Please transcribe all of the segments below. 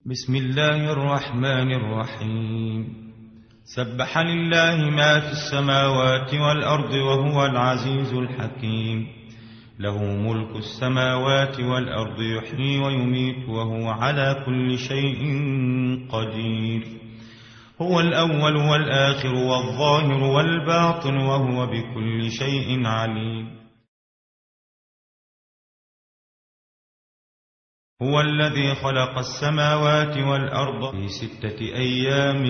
بسم الله الرحمن الرحيم. سبح لله ما في السماوات والأرض وهو العزيز الحكيم. له ملك السماوات والأرض يحيي ويميت وهو على كل شيء قدير. هو الأول والآخر والظاهر والباطن وهو بكل شيء عليم. هو الذي خلق السماوات والأرض في 6 أيام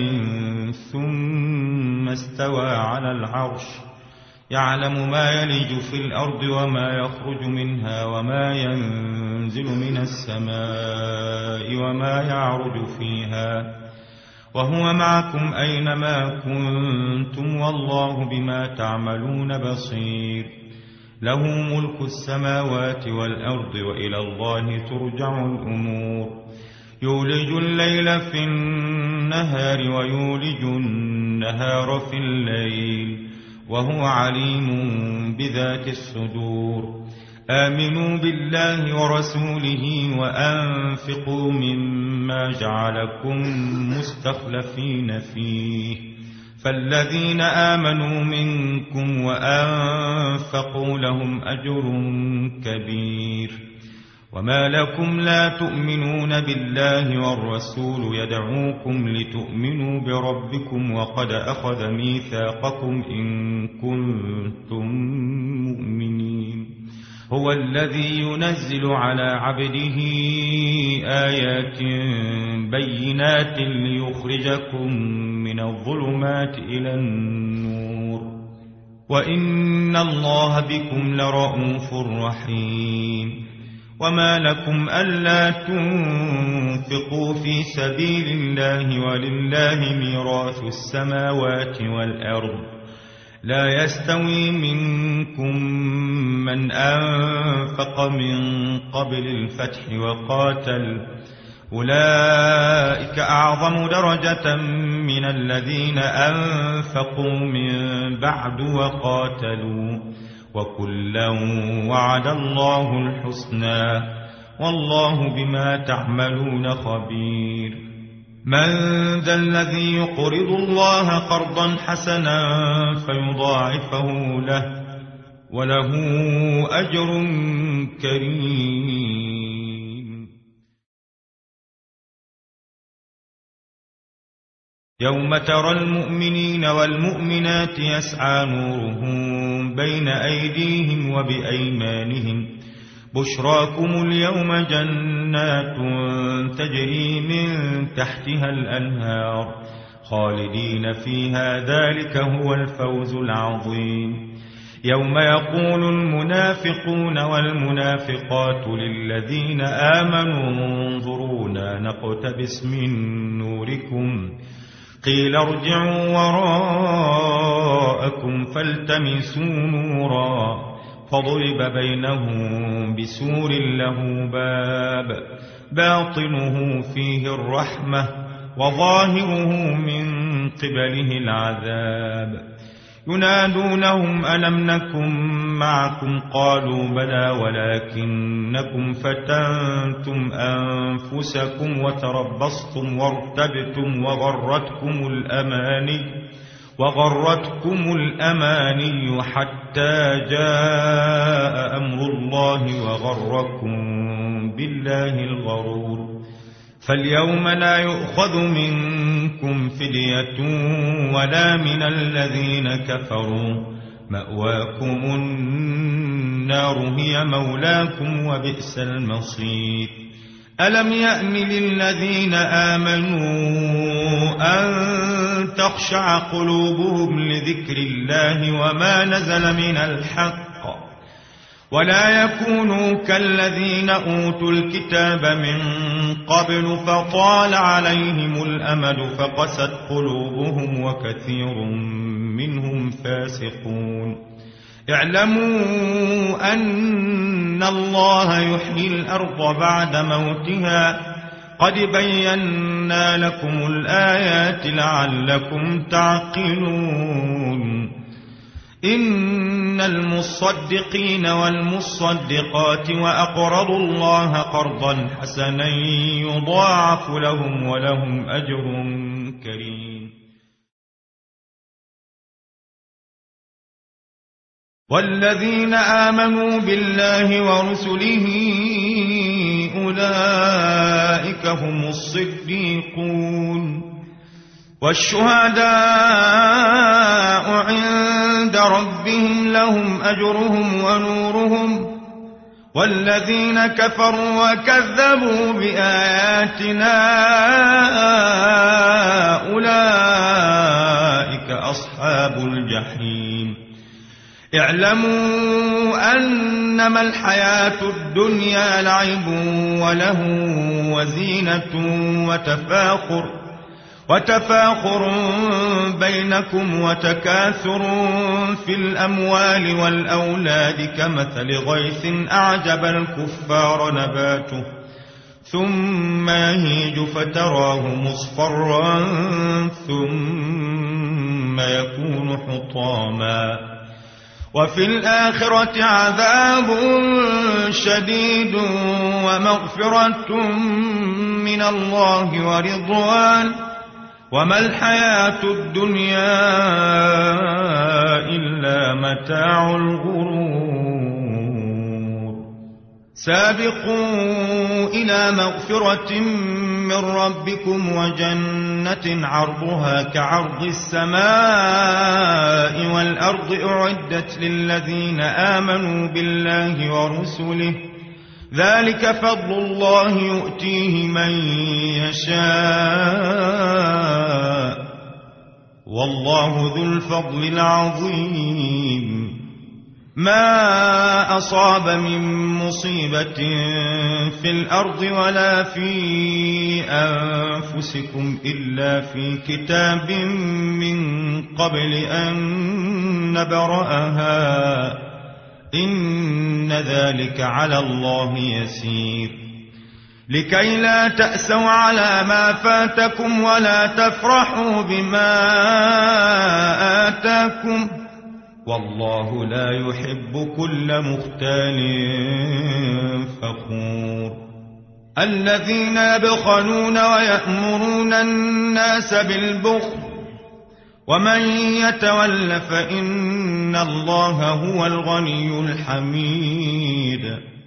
ثم استوى على العرش يعلم ما يلج في الأرض وما يخرج منها وما ينزل من السماء وما يعرج فيها وهو معكم أينما كنتم والله بما تعملون بصير. له ملك السماوات والأرض وإلى الله ترجع الأمور. يولج الليل في النهار ويولج النهار في الليل وهو عليم بذات الصدور. آمنوا بالله ورسوله وأنفقوا مما جعلكم مستخلفين فيه فالذين آمنوا منكم وأنفقوا لهم أجر كبير. وما لكم لا تؤمنون بالله والرسول يدعوكم لتؤمنوا بربكم وقد أخذ ميثاقكم إن كنتم مؤمنين. هو الذي ينزل على عبده آيات بينات ليخرجكم من الظلمات إلى النور وإن الله بكم لرءوف رحيم. وما لكم ألا تنفقوا في سبيل الله ولله ميراث السماوات والأرض لا يستوي منكم من أنفق من قبل الفتح وقاتل أولئك أعظم درجة من الذين أنفقوا من بعد وقاتلوا وكلا وعد الله الحسنى والله بما تعملون خبير. من ذا الذي يقرض الله قرضا حسنا فيضاعفه له وله أجر كريم. يوم ترى المؤمنين والمؤمنات يسعى نورهم بين أيديهم وبأيمانهم بشراكم اليوم جنات تجري من تحتها الأنهار خالدين فيها ذلك هو الفوز العظيم. يوم يقول المنافقون والمنافقات للذين آمنوا انظرونا نقتبس من نوركم قيل ارجعوا وراءكم فالتمسوا نورا فضرب بينهم بسور له باب باطنه فيه الرحمة وظاهره من قبله العذاب. ينادونهم ألم نكن معكم قالوا بلى ولكنكم فتنتم أنفسكم وتربصتم وارتبتم وغرتكم الأماني حتى جاء أمر الله وغركم بالله الغرور. فاليوم لا يؤخذ منكم فدية ولا من الذين كفروا مأواكم النار هي مولاكم وبئس المصير. ألم يأن للذين آمنوا أن تخشع قلوبهم لذكر الله وما نزل من الحق ولا يكونوا كالذين أوتوا الكتاب من قبل فطال عليهم الأمد فقست قلوبهم وكثير منهم فاسقون. اعلموا أن الله يحيي الأرض بعد موتها قد بينا لكم الآيات لعلكم تعقلون. إن المصدقين والمصدقات وأقرضوا الله قرضا حسنا يضاعف لهم ولهم أجر كريم. والذين آمنوا بالله ورسله أولئك هم الصديقون والشهداء عند ربهم لهم أجرهم ونورهم. والذين كفروا وكذبوا بآياتنا أولئك أصحاب الجحيم. اعلموا أنما الحياة الدنيا لعب وله وزينة وتفاخر بينكم وتكاثر في الأموال والأولاد كمثل غيث أعجب الكفار نباته ثم يهيج فتراه مصفرا ثم يكون حطاما وفي الآخرة عذاب شديد ومغفرة من الله ورضوان وما الحياة الدنيا إلا متاع الغرور. سابقوا إلى مغفرة من ربكم وجنة عرضها كعرض السماء والأرض أعدت للذين آمنوا بالله ورسله ذلك فضل الله يؤتيه من يشاء والله ذو الفضل العظيم. ما أصاب من مصيبة في الأرض ولا في أنفسكم إلا في كتاب من قبل أن نبرأها إن ذلك على الله يسير. لكي لا تأسوا على ما فاتكم ولا تفرحوا بما آتاكم والله لا يحب كل مختال فخور. الذين يبخلون ويأمرون الناس بالبخل ومن يتول فإن الله هو الغني الحميد.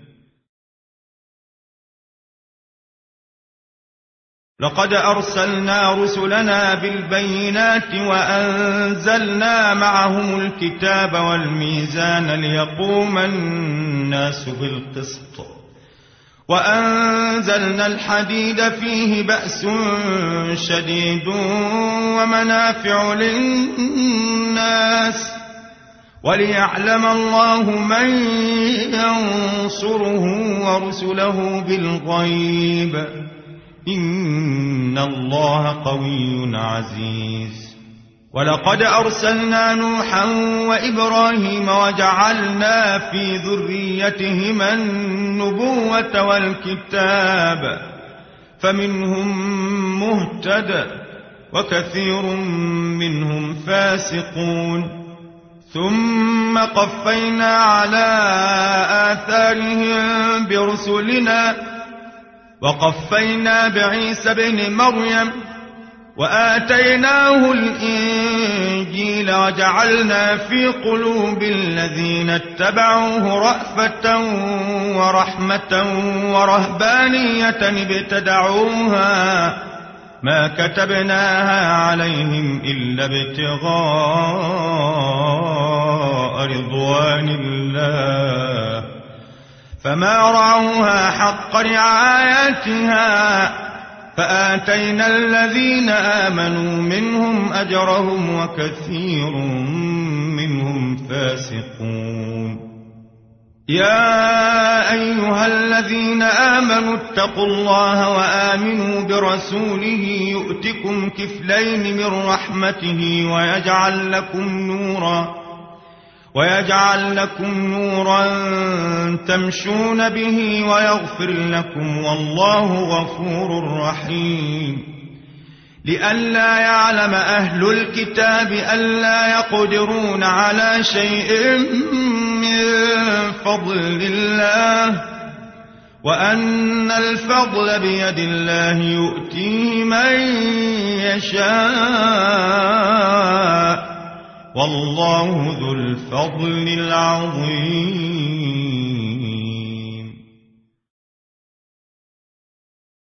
لقد أرسلنا رسلنا بالبينات وأنزلنا معهم الكتاب والميزان ليقوم الناس بالقسط وأنزلنا الحديد فيه بأس شديد ومنافع للناس وليعلم الله من ينصره ورسله بالغيب إن الله قوي عزيز. ولقد أرسلنا نوحا وإبراهيم وجعلنا في ذريتهما النبوة والكتاب فمنهم مهتد وكثير منهم فاسقون. ثم قفينا على آثارهم برسلنا وقفينا بعيسى ابن مريم وآتيناه الإنجيل وجعلنا في قلوب الذين اتبعوه رأفة ورحمة ورهبانية ابتدعوها ما كتبناها عليهم إلا ابتغاء رضوان الله فما رعوها حق رعايتها فآتينا الذين آمنوا منهم أجرهم وكثير منهم فاسقون. يا أيها الذين آمنوا اتقوا الله وآمنوا برسوله يؤتكم كفلين من رحمته ويجعل لكم نورا تمشون به ويغفر لكم والله غفور رحيم. لئلا يعلم أهل الكتاب ألا يقدرون على شيء من فضل الله وأن الفضل بيد الله يؤتيه من يشاء والله ذو الفضل العظيم